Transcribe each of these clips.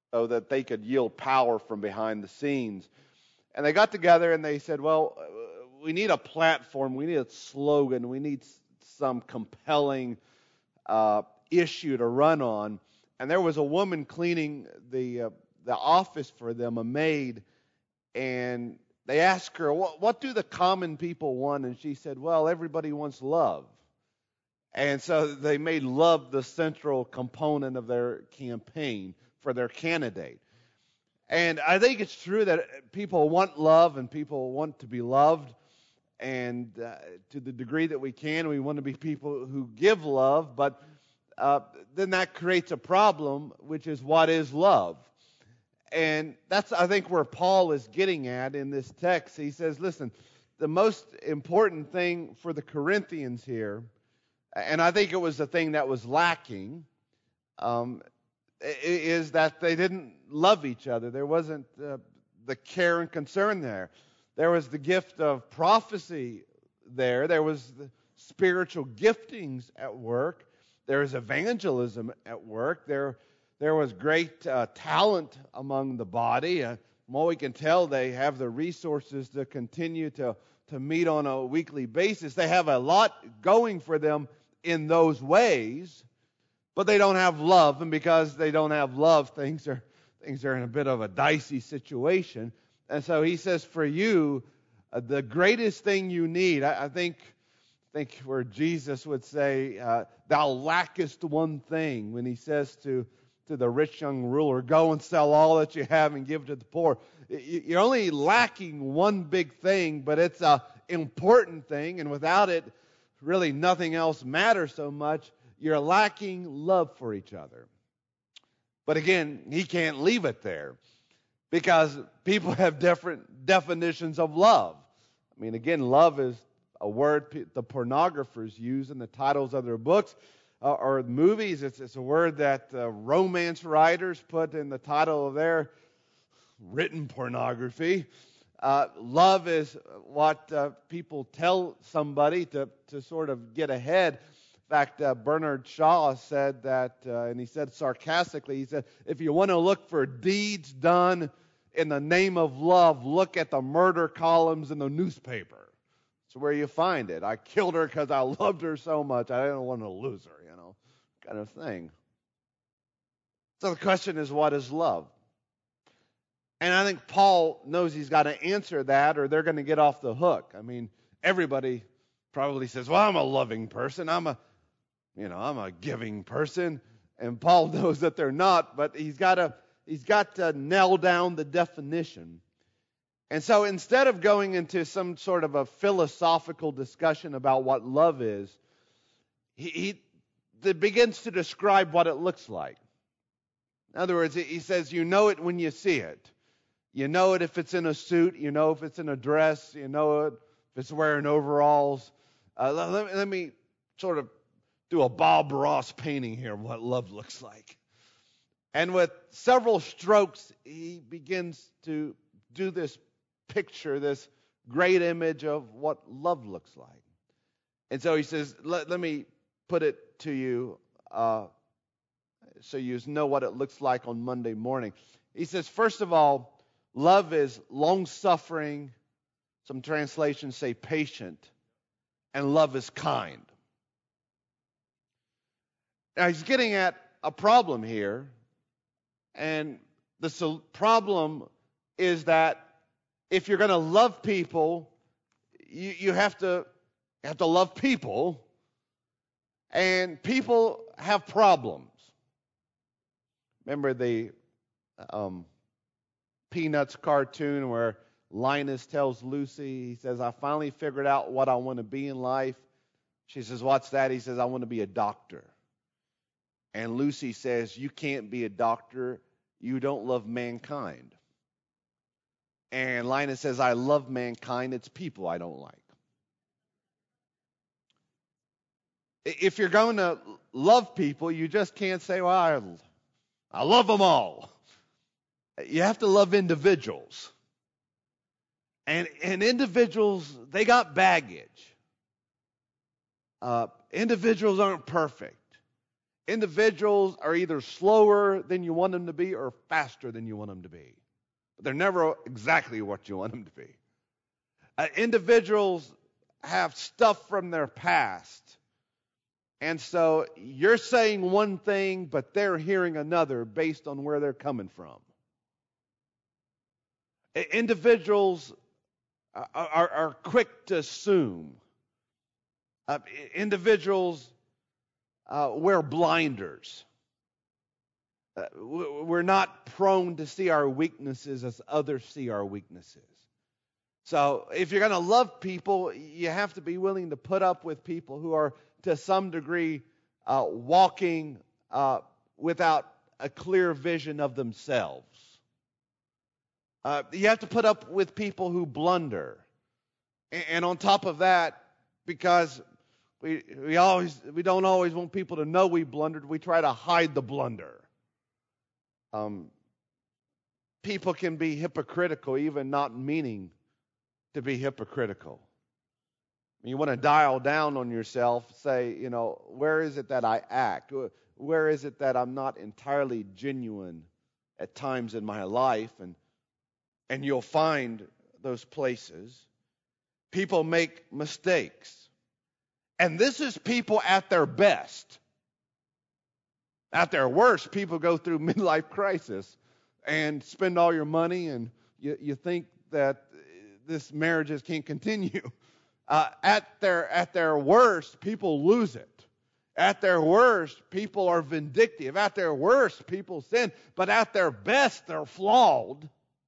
so that they could yield power from behind the scenes. And they got together and they said, well, we need a platform, we need a slogan, we need some compelling issue to run on. And there was a woman cleaning the office for them, a maid, and they asked her, what do the common people want? And she said, well, everybody wants love. And so they made love the central component of their campaign for their candidate. And I think it's true that people want love and people want to be loved. And to the degree that we can, we want to be people who give love. But then that creates a problem, which is what is love? And that's, I think, where Paul is getting at in this text. He says, listen, the most important thing for the Corinthians here, and I think it was the thing that was lacking, is that they didn't love each other. There wasn't the care and concern there. There was the gift of prophecy there. There was the spiritual giftings at work. There was evangelism at work. There was great talent among the body. From what we can tell, they have the resources to continue to meet on a weekly basis. They have a lot going for them in those ways, but they don't have love. And because they don't have love, things are in a bit of a dicey situation. And so he says, for you, the greatest thing you need, I think where Jesus would say, thou lackest one thing, when he says to the rich young ruler, go and sell all that you have and give to the poor. You're only lacking one big thing, but it's an important thing, and without it, really nothing else matters so much. You're lacking love for each other. But again, he can't leave it there, because people have different definitions of love. I mean, again, love is a word the pornographers use in the titles of their books or movies. It's a word that romance writers put in the title of their written pornography. Love is what people tell somebody to sort of get ahead. In fact, Bernard Shaw said that, and he said sarcastically, he said, if you want to look for deeds done in the name of love, look at the murder columns in the newspaper. It's where you find it. I killed her because I loved her so much. I didn't want to lose her, kind of thing. So the question is, what is love? And I think Paul knows he's got to answer that, or they're going to get off the hook. I mean, everybody probably says, well, I'm a loving person. I'm a giving person. And Paul knows that they're not, but he's got to nail down the definition. And so instead of going into some sort of a philosophical discussion about what love is, he begins to describe what it looks like. In other words, he says, you know it when you see it. You know it if it's in a suit. You know if it's in a dress. You know it if it's wearing overalls. Let me sort of do a Bob Ross painting here of what love looks like. And with several strokes, he begins to do this picture, this great image of what love looks like. And so he says, let me put it to you so you know what it looks like on Monday morning. He says, first of all, love is long-suffering. Some translations say patient. And love is kind. Now he's getting at a problem here. And the problem is that if you're going to love people, you have to love people. And people have problems. Remember the Peanuts cartoon where Linus tells Lucy, he says, I finally figured out what I want to be in life. She says, what's that? He says, I want to be a doctor. And Lucy says, you can't be a doctor. You don't love mankind. And Linus says, I love mankind. It's people I don't like. If you're going to love people, you just can't say, well, I love them all. You have to love individuals. And individuals, they got baggage. Individuals aren't perfect. Individuals are either slower than you want them to be or faster than you want them to be. But they're never exactly what you want them to be. Individuals have stuff from their past. And so you're saying one thing, but they're hearing another based on where they're coming from. Individuals are quick to assume. Individuals wear blinders. We're not prone to see our weaknesses as others see our weaknesses. So if you're going to love people, you have to be willing to put up with people who are, to some degree, walking without a clear vision of themselves. You have to put up with people who blunder. And on top of that, because we don't always want people to know we blundered, we try to hide the blunder. People can be hypocritical, even not meaning to be hypocritical. You want to dial down on yourself, say, where is it that I act? Where is it that I'm not entirely genuine at times in my life? And you'll find those places. People make mistakes. And this is people at their best. At their worst, people go through midlife crisis and spend all your money, and you think that this marriage can't continue. At their worst, people lose it. At their worst, people are vindictive. At their worst, people sin. But at their best, they're flawed.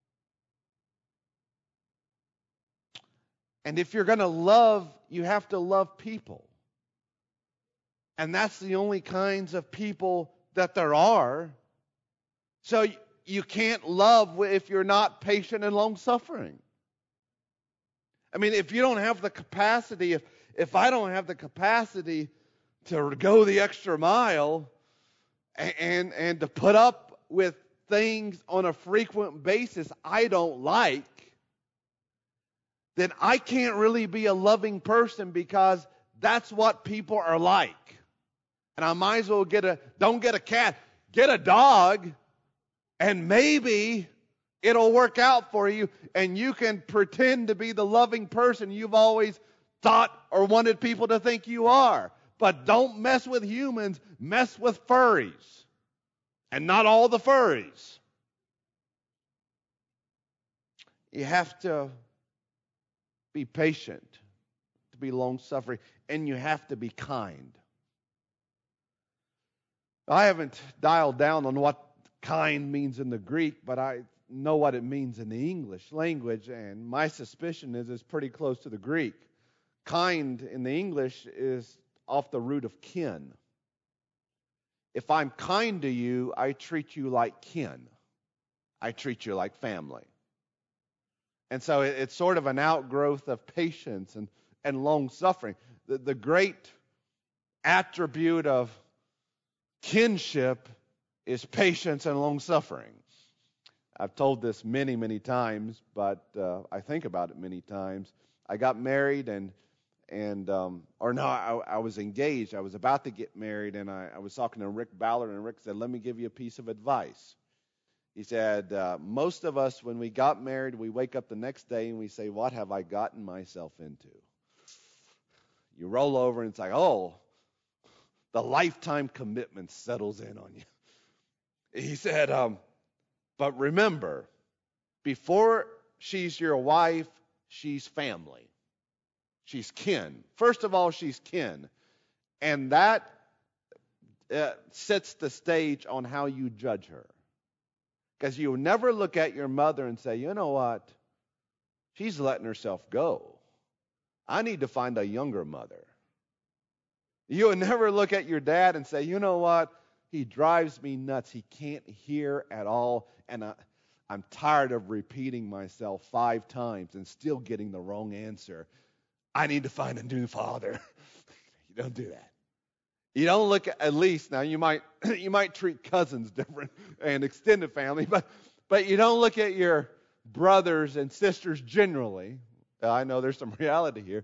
And if you're going to love, you have to love people. And that's the only kinds of people that there are. So you can't love if you're not patient and long-suffering. I mean, if you don't have the capacity, if I don't have the capacity to go the extra mile and to put up with things on a frequent basis I don't like, then I can't really be a loving person, because that's what people are like. And I might as well don't get a cat, get a dog, and maybe it'll work out for you, and you can pretend to be the loving person you've always thought or wanted people to think you are. But don't mess with humans, mess with furries. And not all the furries. You have to be patient, to be long-suffering, and you have to be kind. I haven't dialed down on what kind means in the Greek, but I know what it means in the English language, and my suspicion is it's pretty close to the Greek. Kind in the English is off the root of kin. If I'm kind to you, I treat you like kin. I treat you like family. And so it's sort of an outgrowth of patience and long-suffering. The great attribute of kinship is patience and long-suffering. I've told this many, many times, but I think about it many times. I got married I was engaged. I was about to get married, and I was talking to Rick Ballard, and Rick said, let me give you a piece of advice. He said, most of us, when we got married, we wake up the next day and we say, what have I gotten myself into? You roll over and it's like, oh, the lifetime commitment settles in on you. He said, but remember, before she's your wife, she's family. She's kin. First of all, she's kin. And that sets the stage on how you judge her. Because you'll never look at your mother and say, you know what? She's letting herself go. I need to find a younger mother. You'll never look at your dad and say, you know what? He drives me nuts. He can't hear at all. And I'm tired of repeating myself 5 times and still getting the wrong answer. I need to find a new father. You don't do that. You don't look at least, now you might treat cousins different and extended family, but you don't look at your brothers and sisters generally. I know there's some reality here,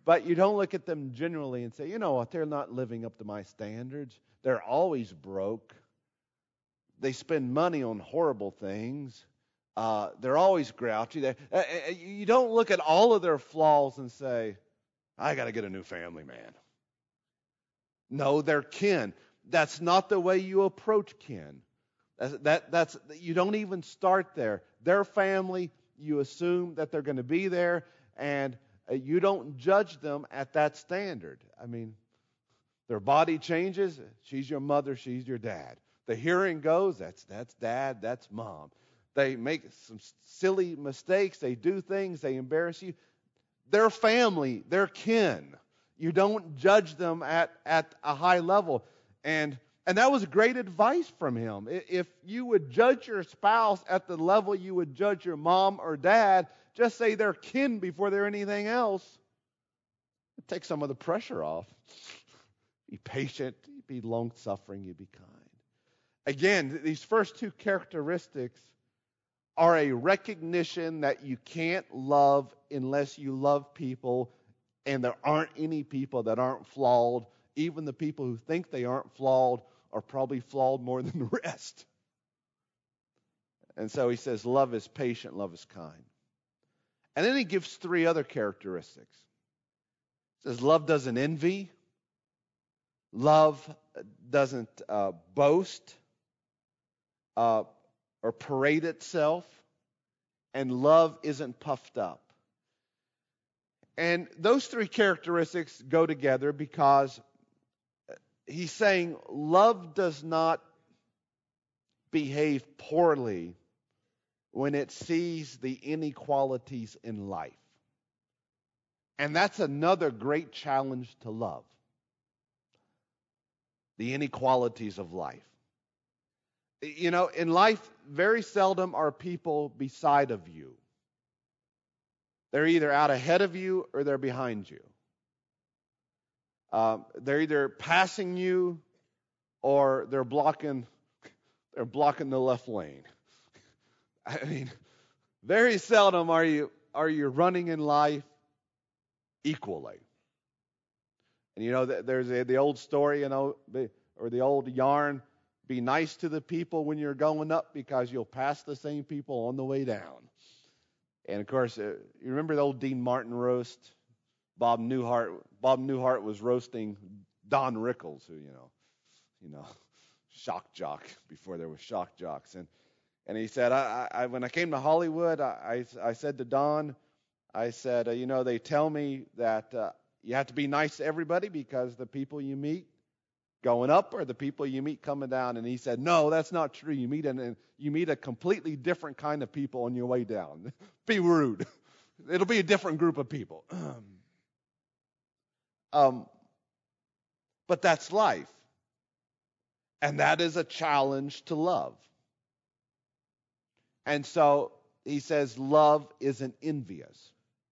But you don't look at them generally and say, you know what, they're not living up to my standards. They're always broke. They spend money on horrible things. They're always grouchy. You don't look at all of their flaws and say, I got to get a new family, man. No, they're kin. That's not the way you approach kin. You don't even start there. Their family, you assume that they're going to be there, and you don't judge them at that standard. I mean, their body changes. She's your mother. She's your dad. The hearing goes. That's dad. That's mom. They make some silly mistakes. They do things. They embarrass you. They're family. They're kin. You don't judge them at a high level. And that was great advice from him. If you would judge your spouse at the level you would judge your mom or dad, just say they're kin before they're anything else. It takes some of the pressure off. Be patient. Be long-suffering. You be kind. Again, these first two characteristics are a recognition that you can't love unless you love people, and there aren't any people that aren't flawed. Even the people who think they aren't flawed are probably flawed more than the rest. And so he says, love is patient, love is kind. And then he gives three other characteristics. He says, love doesn't envy. Love doesn't boast or parade itself. And love isn't puffed up. And those three characteristics go together because he's saying love does not behave poorly when it sees the inequalities in life. And that's another great challenge to love. The inequalities of life. You know, in life, very seldom are people beside of you. They're either out ahead of you or they're behind you. They're either passing you or they're blocking the left lane. I mean, very seldom are you running in life equally. And you know, there's the old story, you know, or the old yarn, be nice to the people when you're going up because you'll pass the same people on the way down. And of course, you remember the old Dean Martin roast? Bob Newhart was roasting Don Rickles, who, you know, shock jock before there was shock jocks. And he said, I when I came to Hollywood, I said to Don, I said, you know, they tell me that you have to be nice to everybody because the people you meet going up are the people you meet coming down. And he said, no, that's not true. You meet a completely different kind of people on your way down. Be rude. It'll be a different group of people. But that's life. And that is a challenge to love. And so he says love isn't envious.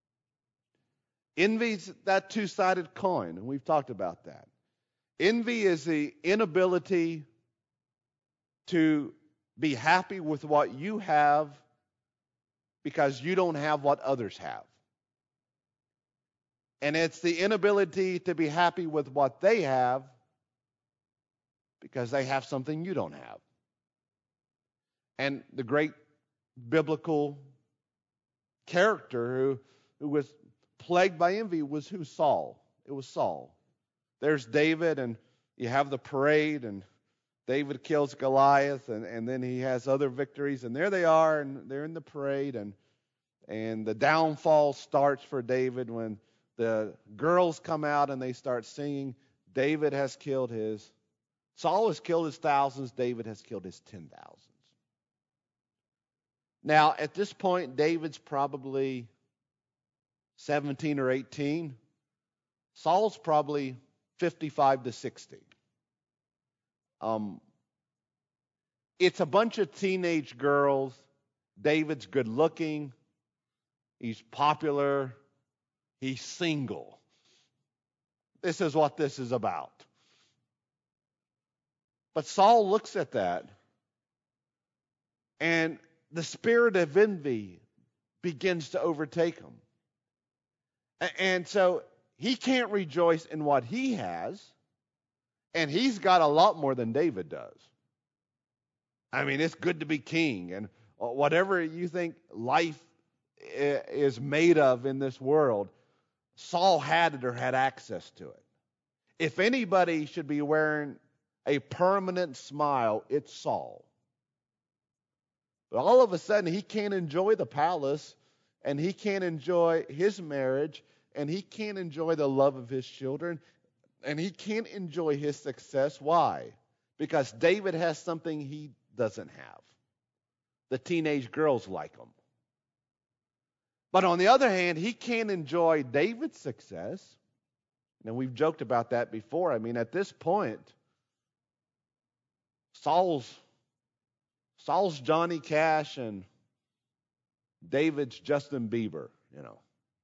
Envy's that two-sided coin, and we've talked about that. Envy is the inability to be happy with what you have because you don't have what others have. And it's the inability to be happy with what they have because they have something you don't have. And the great biblical character who was plagued by envy was who? Saul. It was Saul. There's David, and you have the parade, and David kills Goliath, and then he has other victories, and there they are, and they're in the parade, and the downfall starts for David when the girls come out and they start singing, David has killed his, Saul has killed his thousands, David has killed his 10,000s. Now, at this point, David's probably 17 or 18. Saul's probably 55 to 60. It's a bunch of teenage girls. David's good looking. He's popular. He's single. This is what this is about. But Saul looks at that, and the spirit of envy begins to overtake him. And so he can't rejoice in what he has, and he's got a lot more than David does. I mean, it's good to be king, and whatever you think life is made of in this world, Saul had it or had access to it. If anybody should be wearing a permanent smile, it's Saul. But all of a sudden, he can't enjoy the palace, and he can't enjoy his marriage, and he can't enjoy the love of his children, and he can't enjoy his success. Why? Because David has something he doesn't have. The teenage girls like him. But on the other hand, he can't enjoy David's success. And we've joked about that before. I mean, at this point, Saul's Johnny Cash and David's Justin Bieber, you know.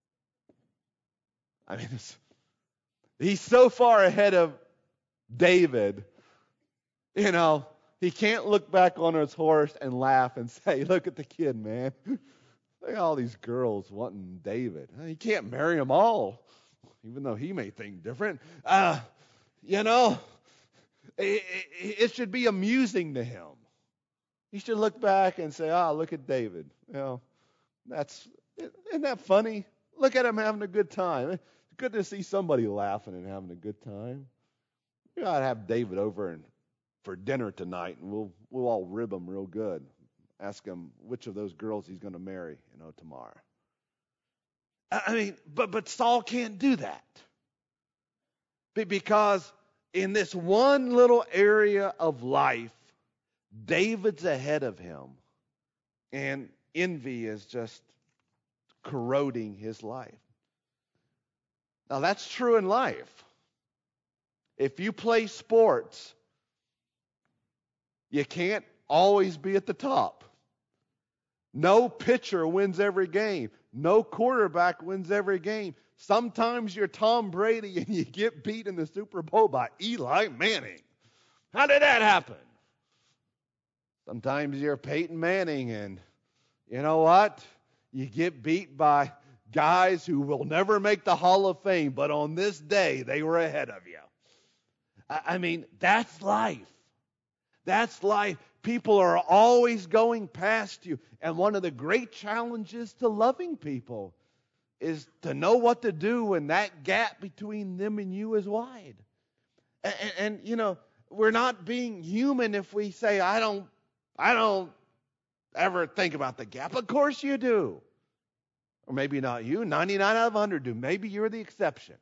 I mean, he's so far ahead of David, you know, he can't look back on his horse and laugh and say, look at the kid, man. Look at all these girls wanting David. He can't marry them all, even though he may think different. You know, it should be amusing to him. He should look back and say, look at David. You know, isn't that funny? Look at him having a good time. It's good to see somebody laughing and having a good time. You ought to have David over for dinner tonight, and we'll all rib him real good. Ask him which of those girls he's going to marry, tomorrow. I mean, but Saul can't do that. Because in this one little area of life, David's ahead of him. And envy is just corroding his life. Now, that's true in life. If you play sports, you can't always be at the top. No pitcher wins every game. No quarterback wins every game. Sometimes you're Tom Brady and you get beat in the Super Bowl by Eli Manning. How did that happen? Sometimes you're Peyton Manning and you know what? You get beat by guys who will never make the Hall of Fame, but on this day, they were ahead of you. I mean, that's life. That's life. People are always going past you. And one of the great challenges to loving people is to know what to do when that gap between them and you is wide. And we're not being human if we say, I don't ever think about the gap. Of course you do. Or maybe not you. 99 out of 100 do. Maybe you're the exception.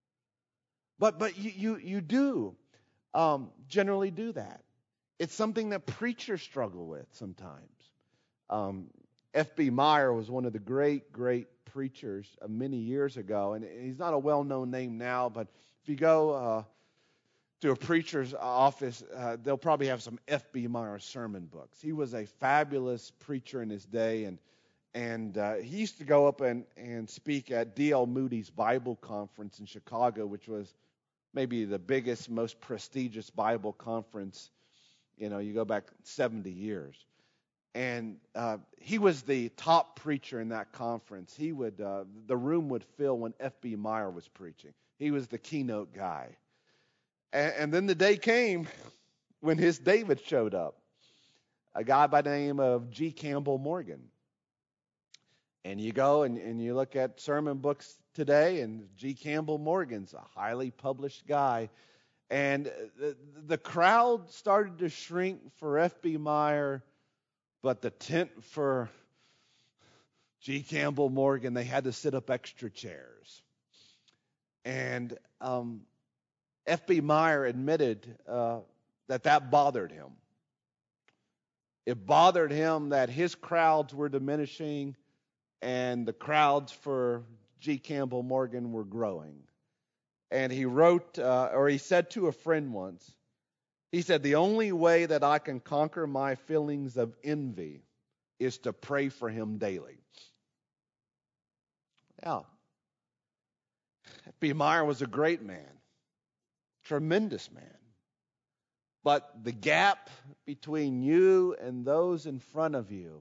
But you do generally do that. It's something that preachers struggle with sometimes. F.B. Meyer was one of the great preachers many years ago, and he's not a well-known name now, but if you go to a preacher's office, they'll probably have some F.B. Meyer sermon books. He was a fabulous preacher in his day, and he used to go up and speak at D.L. Moody's Bible Conference in Chicago, which was maybe the biggest, most prestigious Bible conference. You go back 70 years. And he was the top preacher in that conference. The room would fill when F.B. Meyer was preaching. He was the keynote guy. And then the day came when his David showed up, a guy by the name of G. Campbell Morgan. And you go and you look at sermon books today, and G. Campbell Morgan's a highly published guy. And the crowd started to shrink for F.B. Meyer, but the tent for G. Campbell Morgan, they had to sit up extra chairs. And F.B. Meyer admitted that bothered him. It bothered him that his crowds were diminishing and the crowds for G. Campbell Morgan were growing. And he wrote, or he said to a friend once, he said, the only way that I can conquer my feelings of envy is to pray for him daily. Now, F.B. Meyer was a great man, tremendous man. But the gap between you and those in front of you,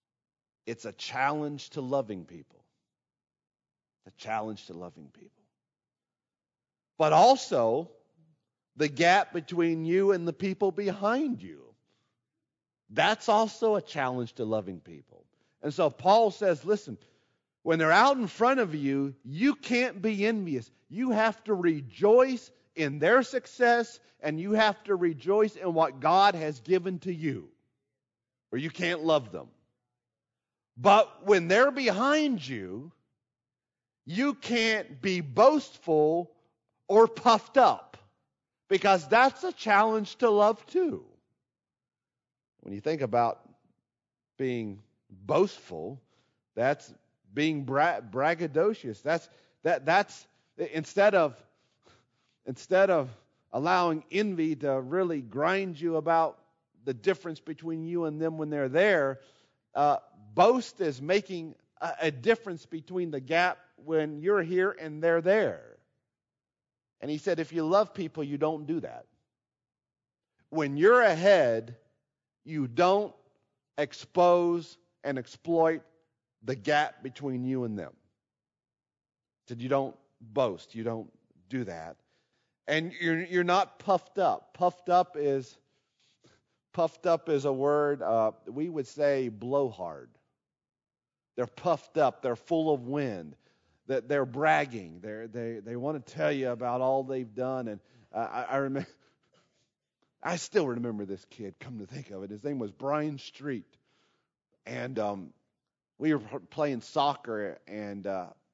it's a challenge to loving people. A challenge to loving people. but also the gap between you and the people behind you. That's also a challenge to loving people. And so Paul says, listen, when they're out in front of you, you can't be envious. You have to rejoice in their success, and you have to rejoice in what God has given to you, or you can't love them. But when they're behind you, you can't be boastful or puffed up, because that's a challenge to love too. When you think about being boastful, that's being braggadocious. That's instead of allowing envy to really grind you about the difference between you and them when they're there, boast is making a difference between the gap when you're here and they're there. And he said, if you love people, you don't do that. When you're ahead, you don't expose and exploit the gap between you and them. He said, you don't boast. You don't do that. And you're not puffed up. Puffed up is a word, we would say blowhard. They're puffed up. They're full of wind. That they're bragging. They want to tell you about all they've done. And I still remember this kid, come to think of it. His name was Brian Street. And we were playing soccer, and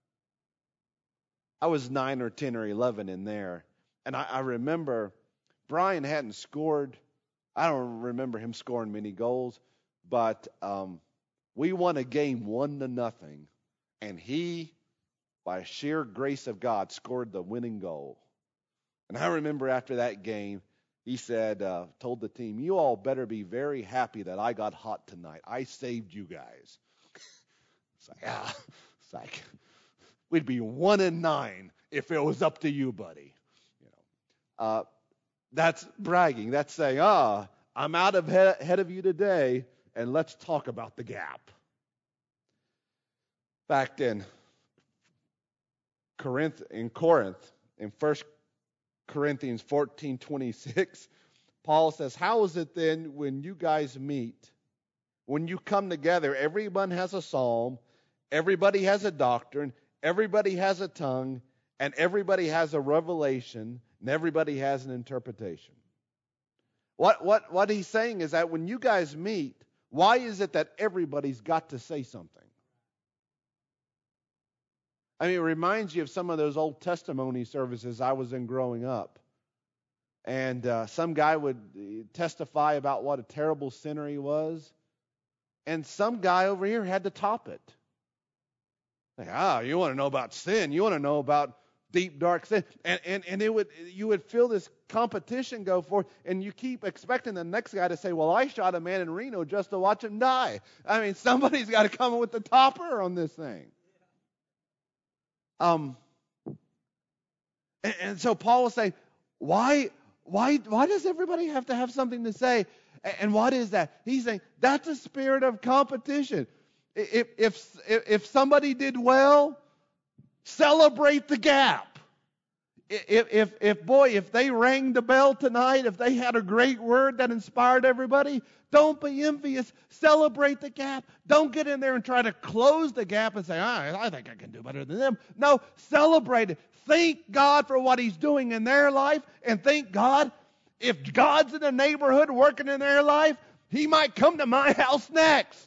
I was 9 or 10 or 11 in there. And I remember Brian hadn't scored. I don't remember him scoring many goals, but we won a game 1-0, and he, by sheer grace of God, scored the winning goal. And I remember after that game, he said, told the team, you all better be very happy that I got hot tonight. I saved you guys. It's like, we'd be 1-9 if it was up to you, buddy. That's bragging. That's saying, I'm out ahead of you today, and let's talk about the gap. Back in Corinth, in 1 Corinthians 14:26, Paul says, how is it then when you guys meet, when you come together, everyone has a psalm, everybody has a doctrine, everybody has a tongue, and everybody has a revelation, and everybody has an interpretation. What he's saying is that when you guys meet, why is it that everybody's got to say something? I mean, it reminds you of some of those old testimony services I was in growing up. And some guy would testify about what a terrible sinner he was. And some guy over here had to top it. Like, you want to know about sin? You want to know about deep, dark sin? And you would feel this competition go forth, and you keep expecting the next guy to say, well, I shot a man in Reno just to watch him die. I mean, somebody's got to come up with the topper on this thing. And so Paul will say, why does everybody have to have something to say? And what is that? He's saying that's a spirit of competition. If somebody did well, celebrate the gap. If they rang the bell tonight, if they had a great word that inspired everybody, don't be envious. Celebrate the gap. Don't get in there and try to close the gap and say, I think I can do better than them. No, celebrate it. Thank God for what He's doing in their life, and thank God if God's in the neighborhood working in their life, He might come to my house next.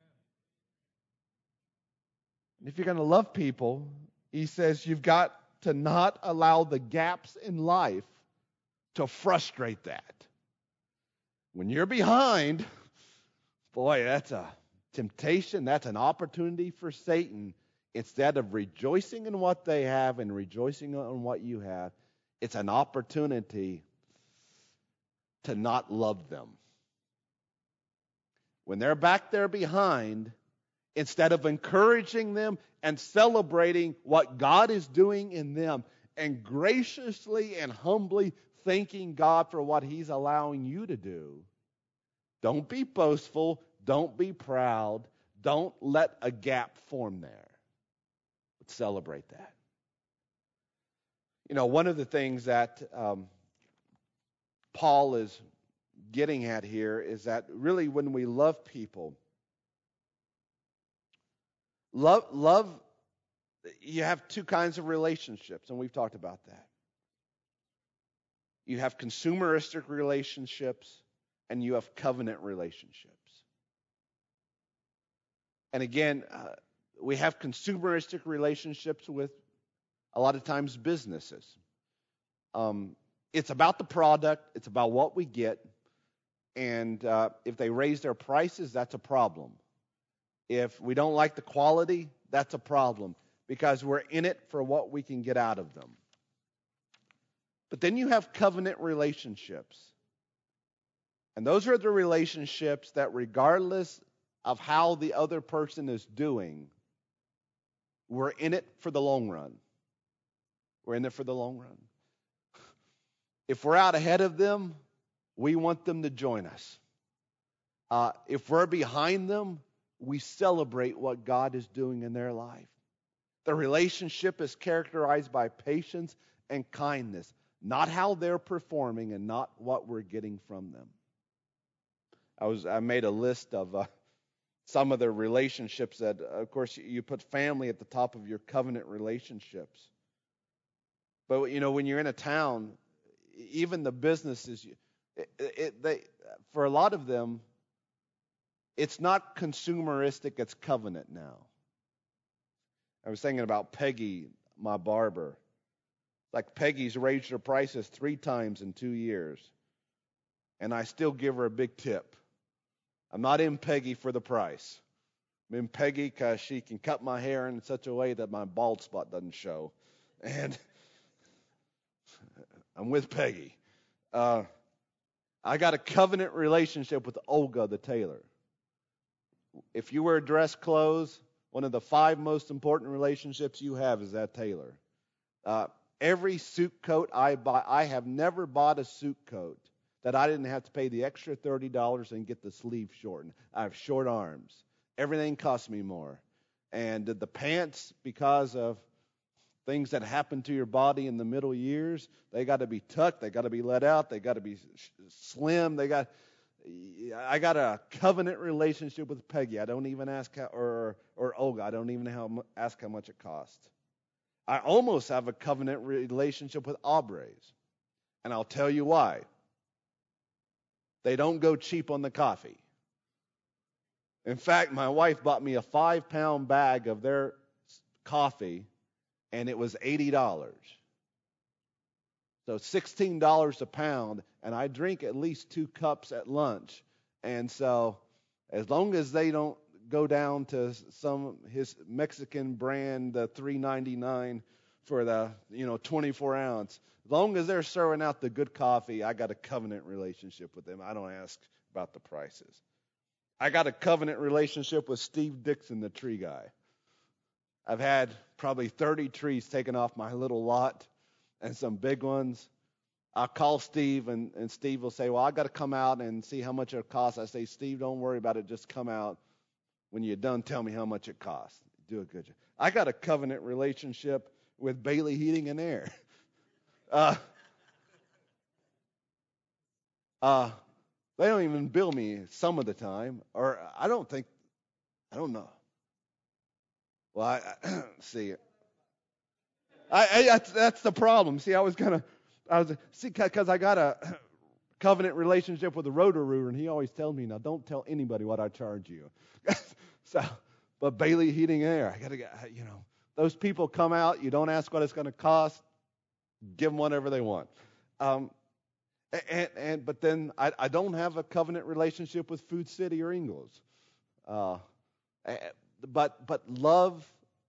And if you're going to love people, he says you've got to not allow the gaps in life to frustrate that. When you're behind, boy, that's a temptation. That's an opportunity for Satan. Instead of rejoicing in what they have and rejoicing on what you have, it's an opportunity to not love them. When they're back there behind, instead of encouraging them and celebrating what God is doing in them and graciously and humbly thanking God for what He's allowing you to do, don't be boastful, don't be proud, don't let a gap form there. But celebrate that. One of the things that Paul is getting at here is that really when we love people, love, you have two kinds of relationships, and we've talked about that. You have consumeristic relationships, and you have covenant relationships. And again, we have consumeristic relationships with a lot of times businesses. It's about the product, it's about what we get, and if they raise their prices, that's a problem. If we don't like the quality, that's a problem, because we're in it for what we can get out of them. But then you have covenant relationships. And those are the relationships that regardless of how the other person is doing, we're in it for the long run. We're in it for the long run. If we're out ahead of them, we want them to join us. If we're behind them, we celebrate what God is doing in their life. The relationship is characterized by patience and kindness, not how they're performing and not what we're getting from them. I made a list of some of the relationships that, of course, you put family at the top of your covenant relationships. But, when you're in a town, even the businesses, for a lot of them, it's not consumeristic, it's covenant now. I was thinking about Peggy, my barber. Like Peggy's raised her prices 3 times in 2 years. And I still give her a big tip. I'm not in Peggy for the price. I'm in Peggy because she can cut my hair in such a way that my bald spot doesn't show. And I'm with Peggy. I got a covenant relationship with Olga the tailor. If you wear dress clothes, one of the 5 most important relationships you have is that tailor. Every suit coat I buy, I have never bought a suit coat that I didn't have to pay the extra $30 and get the sleeve shortened. I have short arms. Everything costs me more. And the pants, because of things that happen to your body in the middle years, they got to be tucked, they got to be let out, they got to be slim, I got a covenant relationship with Peggy. I don't even ask or Olga. I don't even ask how much it costs. I almost have a covenant relationship with Aubrey's, and I'll tell you why. They don't go cheap on the coffee. In fact, my wife bought me a 5-pound bag of their coffee, and it was $80. So $16 a pound, and I drink at least 2 cups at lunch. And so as long as they don't go down to his Mexican brand, the $3.99 for the 24 ounce, as long as they're serving out the good coffee, I got a covenant relationship with them. I don't ask about the prices. I got a covenant relationship with Steve Dixon, the tree guy. I've had probably 30 trees taken off my little lot and some big ones. I'll call Steve, and Steve will say, well, I got to come out and see how much it costs. I say, Steve, don't worry about it. Just come out. When you're done, tell me how much it costs. Do a good job. I got a covenant relationship with Bailey Heating and Air. They don't even bill me some of the time, or I don't know. Well, see, that's the problem. See, because I got a covenant relationship with the Roto-Rooter, and he always tells me, now don't tell anybody what I charge you. But Bailey Heating and Air, I got to get, those people come out, you don't ask what it's going to cost, give them whatever they want. But then I don't have a covenant relationship with Food City or Ingles. But love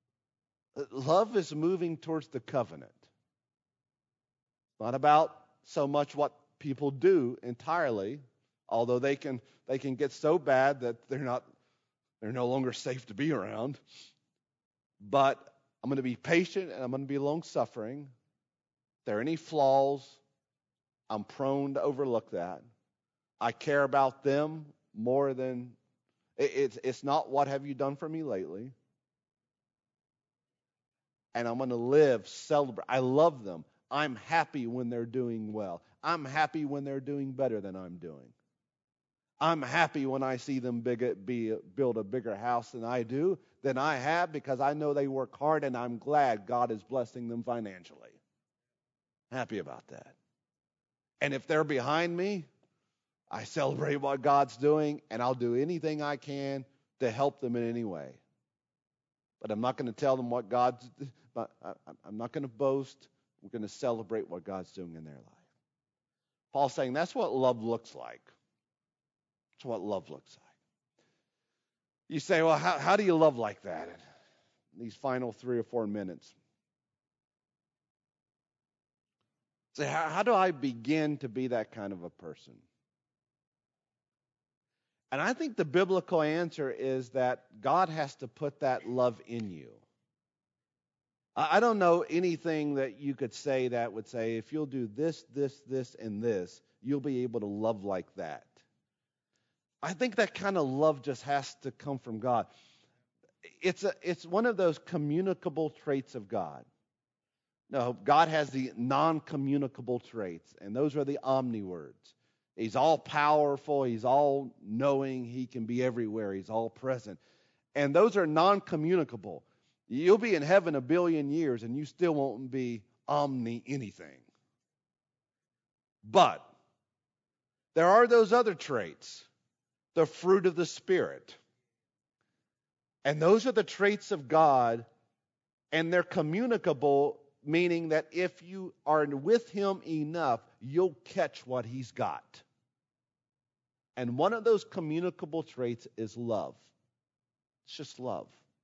is moving towards the covenant. It's not about so much what people do entirely, although they can get so bad that they're no longer safe to be around. But I'm going to be patient and I'm going to be long-suffering. If there are any flaws, I'm prone to overlook that. I care about them more than it's not what have you done for me lately. And I'm going to celebrate. I love them. I'm happy when they're doing well. I'm happy when they're doing better than I'm doing. I'm happy when I see them build a bigger house than I have, because I know they work hard, and I'm glad God is blessing them financially. Happy about that. And if they're behind me, I celebrate what God's doing, and I'll do anything I can to help them in any way. But I'm not going to tell them what I'm not going to boast. We're going to celebrate what God's doing in their life. Paul's saying that's what love looks like. That's what love looks like. You say, well, how do you love like that in these final 3 or 4 minutes? Say, how do I begin to be that kind of a person? And I think the biblical answer is that God has to put that love in you. I don't know anything that you could say that would say, if you'll do this, this, this, and this, you'll be able to love like that. I think that kind of love just has to come from God. It's one of those communicable traits of God. No, God has the non-communicable traits, and those are the omni words. He's all powerful, he's all knowing, he can be everywhere, he's all present. And those are non-communicable. You'll be in heaven 1 billion years and you still won't be omni anything. But there are those other traits, the fruit of the Spirit. And those are the traits of God, and they're communicable, meaning that if you are with him enough, you'll catch what he's got. And one of those communicable traits is love. It's just love.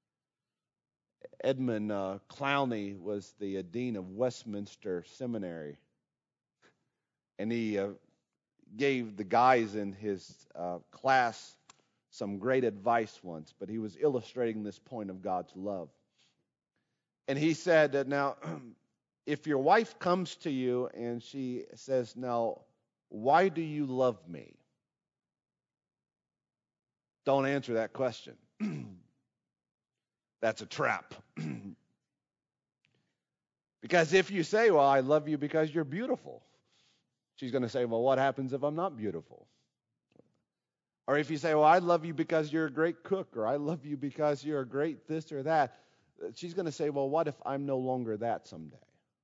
Edmund Clowney was the dean of Westminster Seminary, and he gave the guys in his class some great advice once, but he was illustrating this point of God's love. And he said that, now, if your wife comes to you and she says, now, why do you love me? Don't answer that question. That's a trap. Because if you say, well, I love you because you're beautiful, she's going to say, well, what happens if I'm not beautiful? Or if you say, well, I love you because you're a great cook, or I love you because you're a great this or that, she's going to say, well, what if I'm no longer that someday?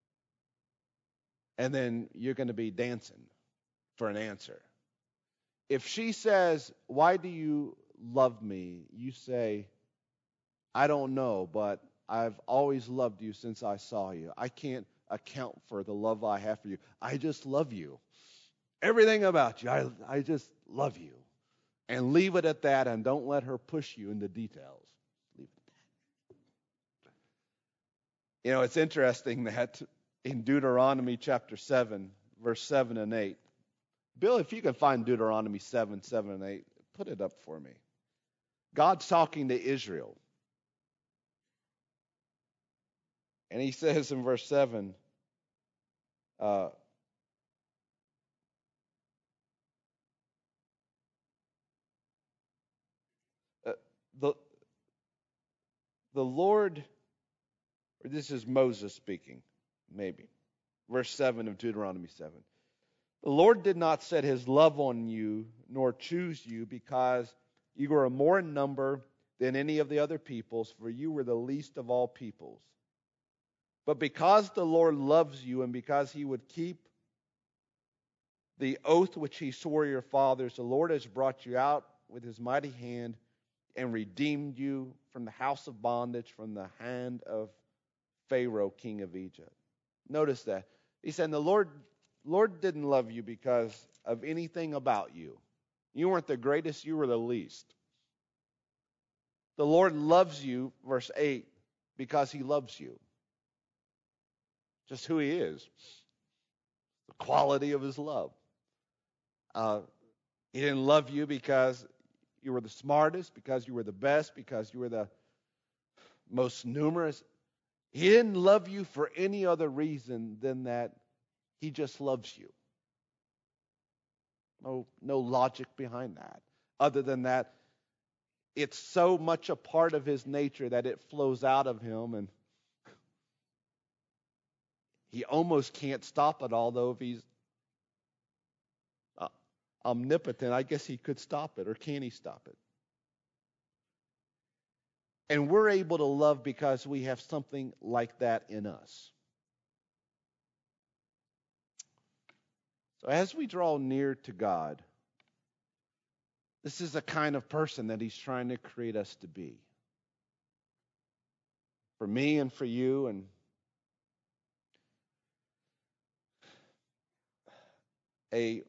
And then you're going to be dancing for an answer. If she says, why do you love me? You say, I don't know, but I've always loved you since I saw you. I can't account for the love I have for you. I just love you. Everything about you, I just love you. And leave it at that, and don't let her push you into details. Leave it at that. You know, it's interesting that in Deuteronomy chapter 7, verse 7 and 8, Bill, if you can find Deuteronomy 7, 7 and 8, put it up for me. God's talking to Israel. And he says in verse 7, the Lord, or this is Moses speaking, maybe. Verse 7 of Deuteronomy 7. The Lord did not set his love on you, nor choose you, because you were more in number than any of the other peoples, for you were the least of all peoples. But because the Lord loves you, and because he would keep the oath which he swore your fathers, the Lord has brought you out with his mighty hand and redeemed you from the house of bondage, from the hand of Pharaoh, king of Egypt. Notice that. He said, the Lord didn't love you because of anything about you. You weren't the greatest, you were the least. The Lord loves you, verse 8, because he loves you. Just who he is. The quality of his love. He didn't love you because you were the smartest, because you were the best, because you were the most numerous. He didn't love you for any other reason than that he just loves you. No logic behind that. Other than that, it's so much a part of his nature that it flows out of him, and He almost can't stop it, although if he's omnipotent, I guess he could stop it, or can he stop it? And we're able to love because we have something like that in us. So as we draw near to God, this is the kind of person that he's trying to create us to be. For me and for you, and a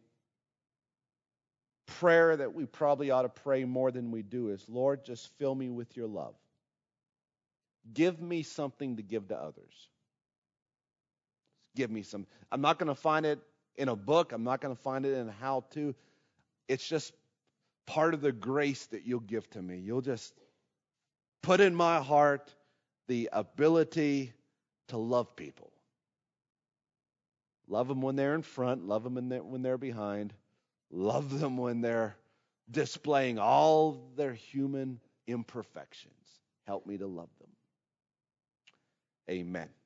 prayer that we probably ought to pray more than we do is, Lord, just fill me with your love. Give me something to give to others. Give me some. I'm not going to find it in a book. I'm not going to find it in a how-to. It's just part of the grace that you'll give to me. You'll just put in my heart the ability to love people. Love them when they're in front. Love them when they're behind. Love them when they're displaying all their human imperfections. Help me to love them. Amen.